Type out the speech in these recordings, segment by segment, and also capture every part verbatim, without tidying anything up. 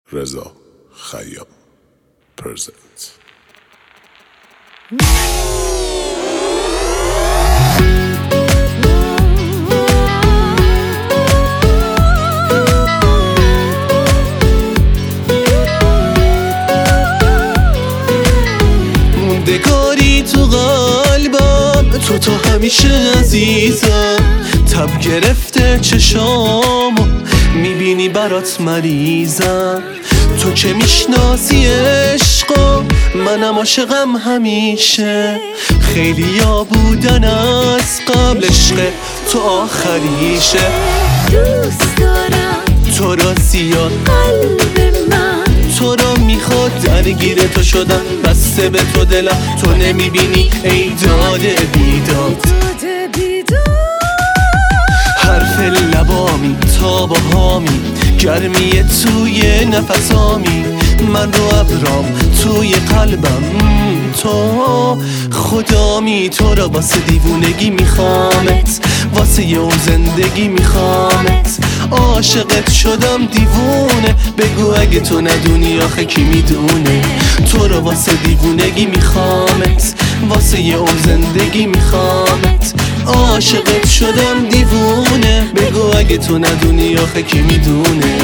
رضا خیام پرزنت. موندگاری تو قلبم، تو تا همیشه عزیزم. تب گرفته چشامو میبینی برات مریضم. تو که میشناسی عشقو، منم عاشقم همیشه. خیلی ها بودن از قبل، عشق تو آخریشه. دوست دارم تو را زیاد، قلب من تو را میخواد. درگیر تو شدم، بسته به تو دلم. تو نمیبینی ای داده بیداد، داده بیداد. حرف لبامی تا با هامی، گرمی توی نفسامی. من رو ابرام توی قلبم، تو خدامی. تو را واسه دیوونگی میخوامت، واسه اون زندگی میخوامت. عاشقت شدم دیوونه، بگو اگه تو ندونی آخه کی میدونه. تو را واسه دیوونگی میخوامت، واسه اون زندگی میخوامت. عاشقت شدم دیوونه، بگو اگه تو ندونی آخه کی میدونه.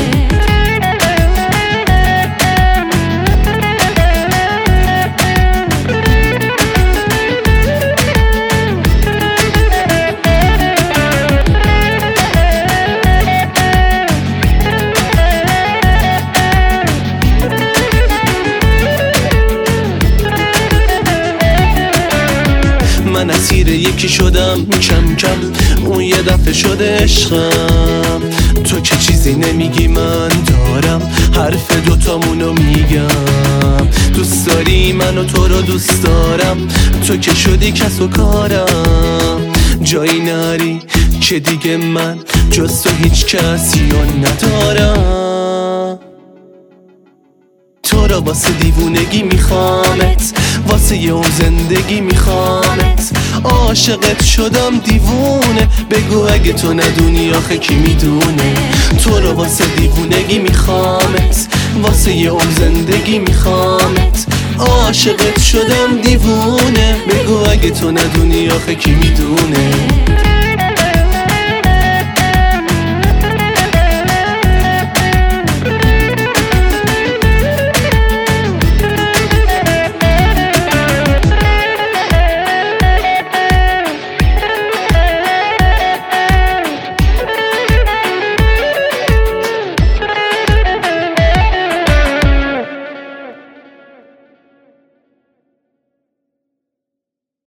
من اسیر یکی شدم کم کم، اون یه دفعه شده عشقم. تو که چیزی نمیگی من دارم، حرف دوتامونو میگم. دوست داری منو، تو رو دوست دارم. تو که شدی کس و کارم، جایی نری که دیگه من جز تو هیچ کسی رو ندارم. تو را واسه دیوونگی میخوامت، واسه اون زندگی میخوامت. عاشقت شدم دیوونه، بگو اگه تو ندونی آخه کی میدونه. تو را واسه دیوونگی میخوامت، واسه اون زندگی میخوامت. عاشقت شدم دیوونه، بگو اگه تو ندونی آخه کی میدونه.